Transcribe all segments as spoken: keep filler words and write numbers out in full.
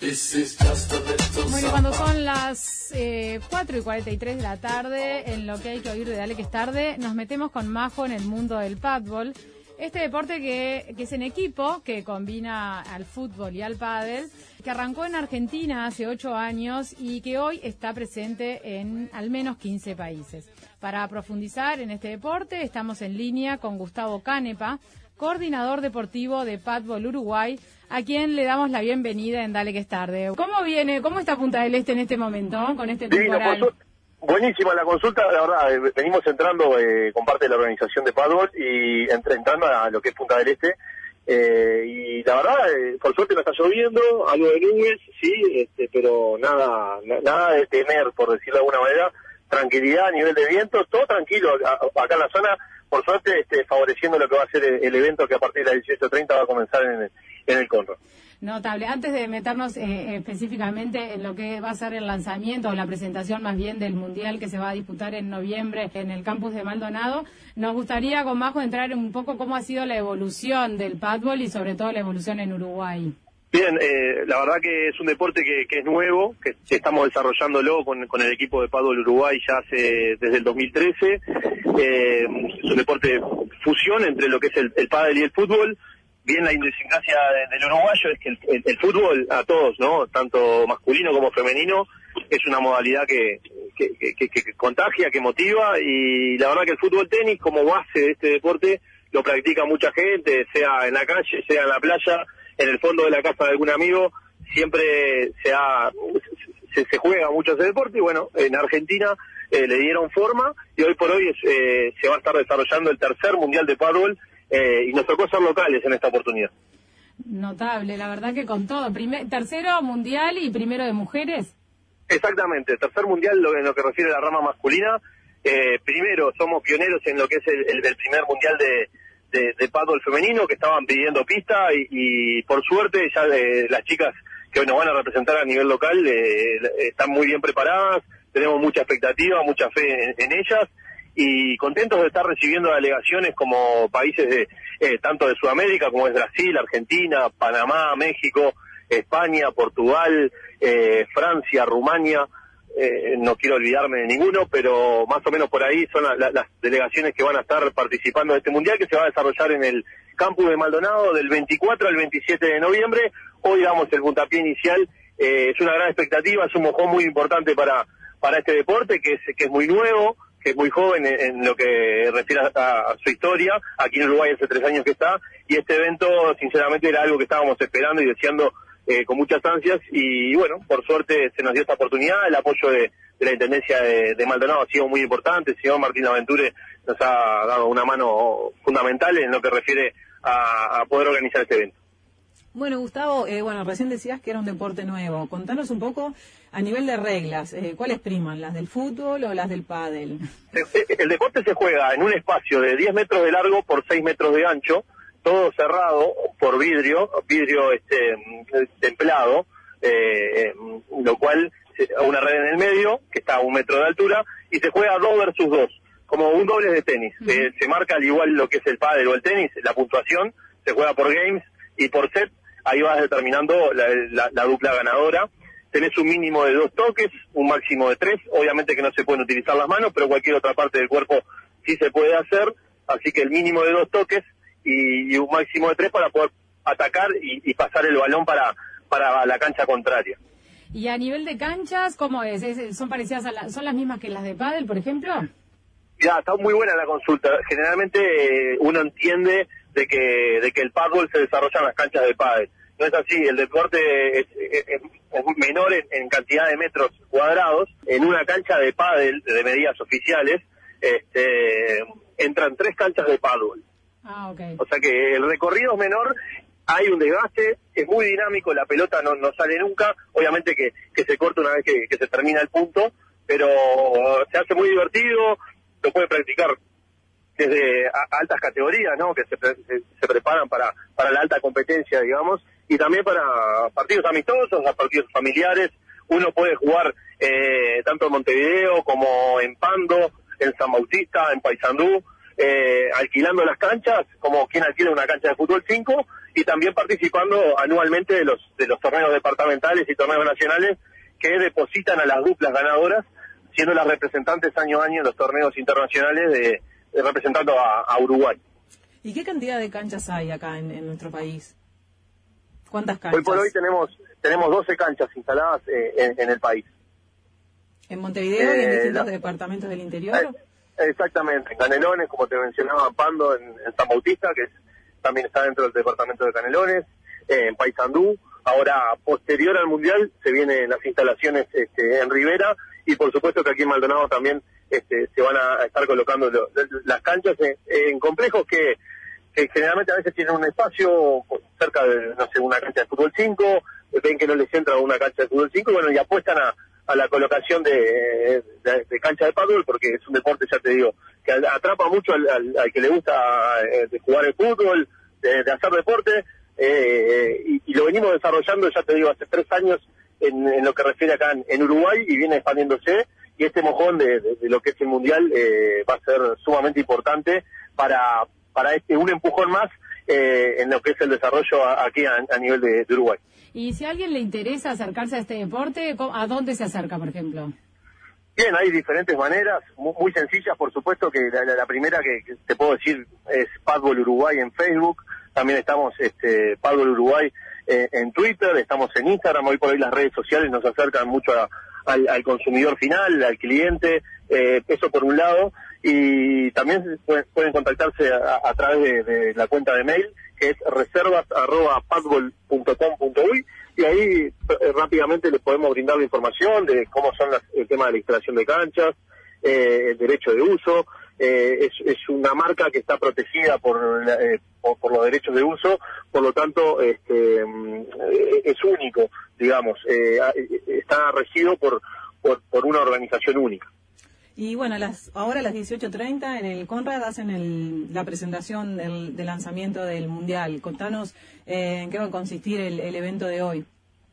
Bueno, cuando son las eh, cuatro y cuarenta y tres de la tarde, en lo que hay que oír de Dale que es tarde, nos metemos con Majo en el mundo del pádel. Este deporte que, que es en equipo, que combina al fútbol y al pádel, que arrancó en Argentina hace ocho años y que hoy está presente en al menos quince países. Para profundizar en este deporte, estamos en línea con Gustavo Canepa, coordinador deportivo de Padel Uruguay, a quien le damos la bienvenida en Dale que es tarde. ¿Cómo viene, cómo está Punta del Este en este momento, con este temporal? Sí, buenísima la consulta, la verdad, venimos entrando eh, con parte de la organización de Padel y entre, entrando a lo que es Punta del Este, eh, y la verdad, eh, por suerte no está lloviendo, algo de nubes, sí, este, pero nada, na, nada de temer, por decirlo de alguna manera, tranquilidad a nivel de viento, todo tranquilo, a, acá en la zona, por suerte, este, favoreciendo lo que va a ser el, el evento que a partir de las dieciocho treinta va a comenzar en el, en el Conro. Notable. Antes de meternos eh, específicamente en lo que va a ser el lanzamiento o la presentación más bien del Mundial que se va a disputar en noviembre en el campus de Maldonado, nos gustaría con Majo entrar un poco cómo ha sido la evolución del pádel y sobre todo la evolución en Uruguay. Bien, eh, la verdad que es un deporte que, que es nuevo, que estamos desarrollándolo con, con el equipo de Padel Uruguay ya hace desde el dos mil trece. Eh, es un deporte fusión entre lo que es el, el pádel y el fútbol. Bien, la idiosincrasia de, del uruguayo es que el, el, el fútbol a todos, ¿no? Tanto masculino como femenino, es una modalidad que, que, que, que, que contagia, que motiva, y la verdad que el fútbol tenis como base de este deporte lo practica mucha gente, sea en la calle, sea en la playa, en el fondo de la casa de algún amigo, siempre se, ha, se, se juega mucho ese deporte, y bueno, en Argentina eh, le dieron forma, y hoy por hoy es, eh, se va a estar desarrollando el tercer mundial de pádel, eh, y nos tocó ser locales en esta oportunidad. Notable, la verdad que con todo, Primer, tercero mundial y primero de mujeres. Exactamente, tercer mundial lo, en lo que refiere a la rama masculina, eh, primero somos pioneros en lo que es el, el, el primer mundial de de, de pádel femenino, que estaban pidiendo pista, y, y por suerte ya eh, las chicas que nos van a representar a nivel local eh, están muy bien preparadas, tenemos mucha expectativa, mucha fe en, en ellas, y contentos de estar recibiendo delegaciones como países de eh, tanto de Sudamérica como es Brasil, Argentina, Panamá, México, España, Portugal, eh, Francia, Rumania. Eh, no quiero olvidarme de ninguno, pero más o menos por ahí son la, la, las delegaciones que van a estar participando de este mundial, que se va a desarrollar en el campus de Maldonado del veinticuatro al veintisiete de noviembre. Hoy damos el puntapié inicial, eh, es una gran expectativa, es un mojón muy importante para para este deporte, que es que es muy nuevo, que es muy joven en, en lo que refiere a, a su historia. Aquí en Uruguay hace tres años que está, y este evento sinceramente era algo que estábamos esperando y deseando Eh, con muchas ansias, y bueno, por suerte se nos dio esta oportunidad. El apoyo de, de la Intendencia de, de Maldonado ha sido muy importante. El señor Martín Aventure nos ha dado una mano fundamental en lo que refiere a, a poder organizar este evento. Bueno, Gustavo, eh, bueno, recién decías que era un deporte nuevo. Contanos un poco a nivel de reglas, eh, ¿cuáles priman? ¿Las del fútbol o las del pádel? El, el deporte se juega en un espacio de diez metros de largo por seis metros de ancho, todo cerrado por vidrio, vidrio este templado, eh, lo cual, una red en el medio, que está a un metro de altura, y se juega dos versus dos, como un doble de tenis. Uh-huh. eh, se marca al igual lo que es el pádel o el tenis, la puntuación, se juega por games y por set, ahí vas determinando la, la, la dupla ganadora. Tenés un mínimo de dos toques, un máximo de tres, obviamente que no se pueden utilizar las manos, pero cualquier otra parte del cuerpo sí se puede hacer, así que el mínimo de dos toques, Y, y un máximo de tres para poder atacar y, y pasar el balón para para la cancha contraria. Y a nivel de canchas, ¿cómo es? ¿Es son parecidas a la, son las mismas que las de pádel, por ejemplo? Ya, está muy buena la consulta. Generalmente eh, uno entiende de que de que el pádel se desarrolla en las canchas de pádel. No es así, el deporte es, es, es menor en, en cantidad de metros cuadrados. En una cancha de pádel de medidas oficiales este, entran tres canchas de pádel. Ah, okay. O sea que el recorrido es menor, hay un desgaste, es muy dinámico, la pelota no, no sale nunca, obviamente que, que se corta una vez que, que se termina el punto, pero se hace muy divertido, lo puede practicar desde a, altas categorías, ¿no? Que se, se, se preparan para, para la alta competencia, digamos, y también para partidos amistosos, a partidos familiares. Uno puede jugar eh, tanto en Montevideo como en Pando, en San Bautista, en Paysandú. eh, alquilando las canchas, como quien alquila una cancha de fútbol cinco, y también participando anualmente de los de los torneos departamentales y torneos nacionales que depositan a las duplas ganadoras, siendo las representantes año a año en los torneos internacionales de, de representando a, a Uruguay. ¿Y qué cantidad de canchas hay acá en, en nuestro país? ¿Cuántas canchas? Hoy por hoy tenemos tenemos doce canchas instaladas eh, en, en el país. ¿En Montevideo eh, y en distintos la, departamentos del interior? Eh, exactamente, en Canelones, como te mencionaba, Pando, en, en San Bautista, que es, también está dentro del departamento de Canelones, eh, en Paysandú. Ahora, posterior al Mundial, se vienen las instalaciones este, en Rivera, y por supuesto que aquí en Maldonado también este, se van a estar colocando lo, las canchas en, en complejos que, que generalmente a veces tienen un espacio cerca de, no sé, una cancha de fútbol cinco, ven que no les entra una cancha de fútbol cinco, y bueno, y apuestan a, a la colocación de, de, de cancha de pádel, porque es un deporte, ya te digo, que atrapa mucho al, al, al que le gusta eh, de jugar el fútbol, de, de hacer deporte, eh, y, y lo venimos desarrollando, ya te digo, hace tres años en, en lo que refiere acá en, en Uruguay, y viene expandiéndose, y este mojón de, de, de lo que es el Mundial eh, va a ser sumamente importante para, para este un empujón más eh, en lo que es el desarrollo a, aquí a, a nivel de, de Uruguay. Y si a alguien le interesa acercarse a este deporte, ¿a dónde se acerca, por ejemplo? Bien, hay diferentes maneras, muy, muy sencillas, por supuesto, que la, la primera que, que te puedo decir es Padbol Uruguay en Facebook, también estamos este, Padbol Uruguay eh, en Twitter, estamos en Instagram, hoy por hoy las redes sociales nos acercan mucho a, al, al consumidor final, al cliente, eh, eso por un lado, y también pueden, pueden contactarse a, a través de, de la cuenta de mail, que es reservas arroba padbol punto com punto uy, y ahí eh, rápidamente les podemos brindar la información de cómo son las, el tema de la instalación de canchas, eh, el derecho de uso. Eh, es, es una marca que está protegida por, eh, por, por los derechos de uso, por lo tanto este, eh, es único, digamos, eh, está regido por, por, por una organización única. Y bueno, las, ahora a las dieciocho treinta en el Conrad hacen el, la presentación del, del lanzamiento del Mundial. Contanos eh, en qué va a consistir el, el evento de hoy.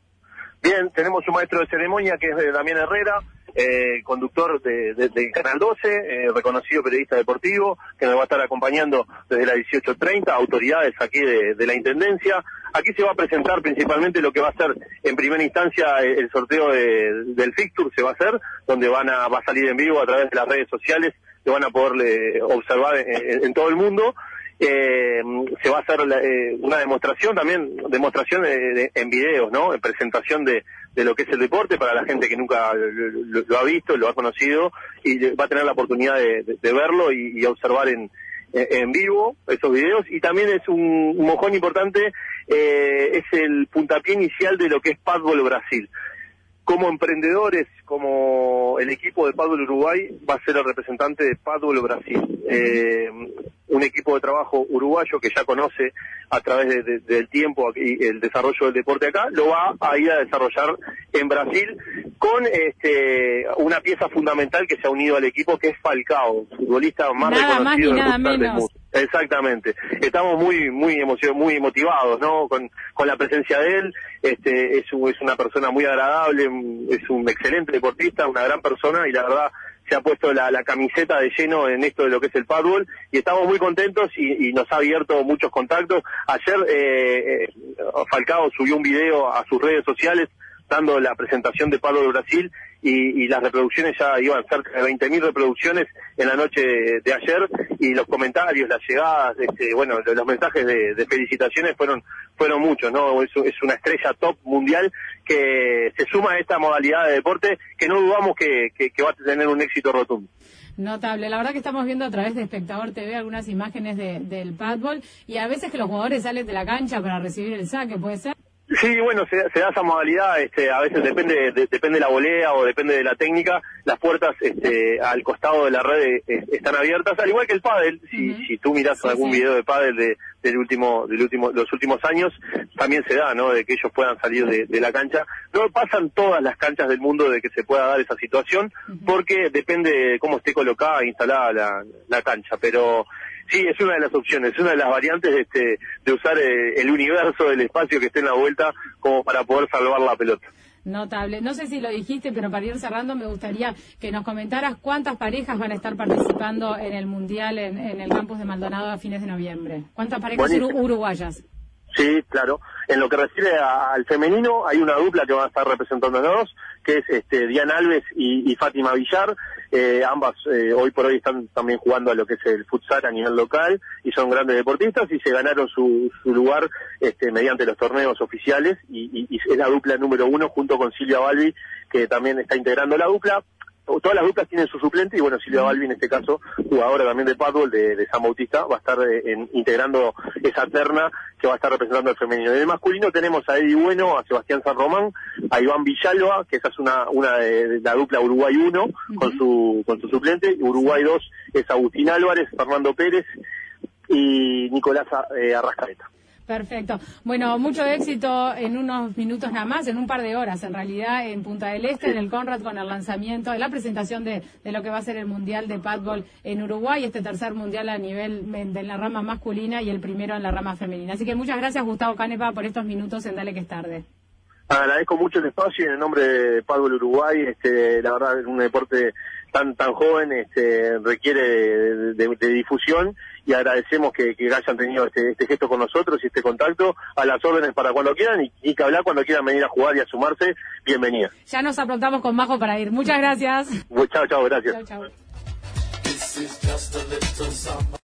Bien, tenemos un maestro de ceremonia que es de Damián Herrera, eh, conductor de, de, de Canal doce, eh, reconocido periodista deportivo, que nos va a estar acompañando desde las dieciocho treinta, autoridades aquí de, de la Intendencia. Aquí se va a presentar principalmente lo que va a ser en primera instancia el sorteo de, del fixture, se va a hacer, donde van a, va a salir en vivo a través de las redes sociales, que van a poder observar en, en todo el mundo. Eh, se va a hacer eh, una demostración también, demostración de, de, en videos, ¿no? En presentación de, de lo que es el deporte para la gente que nunca lo, lo, lo ha visto, lo ha conocido, y va a tener la oportunidad de, de, de verlo y, y observar en, en vivo esos videos. Y también es un, un mojón importante, eh, es el puntapié inicial de lo que es Padbol Brasil. Como emprendedores, como el equipo de Padbol Uruguay va a ser el representante de Padbol Brasil, eh, un equipo de trabajo uruguayo que ya conoce a través de, de, del tiempo y el desarrollo del deporte acá, lo va a ir a desarrollar en Brasil con este una pieza fundamental que se ha unido al equipo, que es Falcao, futbolista más nada reconocido más del nada del mundo. Exactamente, estamos muy muy emocionados, muy motivados, ¿no? Con, con la presencia de él. Este es, un, es una persona muy agradable, es un excelente deportista, una gran persona, y la verdad se ha puesto la, la camiseta de lleno en esto de lo que es el padbol, y estamos muy contentos y, y nos ha abierto muchos contactos. Ayer eh, eh, Falcao subió un video a sus redes sociales dando la presentación de Padbol Brasil, y, y las reproducciones ya iban cerca de veinte mil reproducciones en la noche de, de ayer, y los comentarios, las llegadas, este, bueno, los mensajes de, de felicitaciones fueron fueron muchos, ¿no? Es, es una estrella top mundial que se suma a esta modalidad de deporte que no dudamos que, que, que va a tener un éxito rotundo. Notable. La verdad que estamos viendo a través de Espectador T V algunas imágenes de, del padbol, y a veces que los jugadores salen de la cancha para recibir el saque, ¿puede ser? Sí, bueno, se, se da esa modalidad, este, a veces depende de, depende de la volea o depende de la técnica, las puertas este, al costado de la red eh, están abiertas, al igual que el pádel. Si, uh-huh. si tú miras sí, algún sí. video de pádel de, del último, del último, los últimos años, también se da, ¿no? De que ellos puedan salir de, de la cancha. No pasan todas las canchas del mundo de que se pueda dar esa situación, uh-huh. porque depende de cómo esté colocada e instalada la, la cancha, pero sí, es una de las opciones, es una de las variantes de, este, de usar eh, el universo, el espacio que esté en la vuelta como para poder salvar la pelota. notable. No sé si lo dijiste, pero para ir cerrando me gustaría que nos comentaras cuántas parejas van a estar participando en el Mundial en, en el campus de Maldonado a fines de noviembre. ¿Cuántas parejas uru uruguayas? Sí, claro. En lo que refiere a, al femenino, hay una dupla que va a estar representándonos, que es este, Diana Alves y, y Fátima Villar. Eh, ambas eh, hoy por hoy están también jugando a lo que es el futsal a nivel local y son grandes deportistas y se ganaron su, su lugar este, mediante los torneos oficiales y, y, y es la dupla número uno junto con Silvia Balbi, que también está integrando la dupla. Todas las duplas tienen su suplente y bueno, Silvia Balbi en este caso, jugadora también de Padbol de, de San Bautista, va a estar eh, en, integrando esa terna que va a estar representando al femenino. En el masculino tenemos a Eddie Bueno, a Sebastián San Román, a Iván Villalba, que esa es una una de, de la dupla Uruguay uno uh-huh. con su con su suplente, Uruguay dos es Agustín Álvarez, Fernando Pérez y Nicolás eh, Arrascaeta. Perfecto. Bueno, mucho éxito en unos minutos nada más, en un par de horas, en realidad, en Punta del Este, sí. en el Conrad, con el lanzamiento, la presentación de, de lo que va a ser el Mundial de Padbol en Uruguay, este tercer Mundial a nivel de la rama masculina y el primero en la rama femenina. Así que muchas gracias, Gustavo Canepa, por estos minutos en Dale que es tarde. Agradezco mucho el espacio y en el nombre de Padbol Uruguay, este, la verdad es un deporte tan tan joven, este, requiere de, de, de difusión y agradecemos que, que hayan tenido este, este gesto con nosotros y este contacto, a las órdenes para cuando quieran y, y que hablar cuando quieran venir a jugar y a sumarse, bienvenida. Ya nos aprontamos con Majo para ir. Muchas gracias. Chao, chao, gracias. Chao, chao.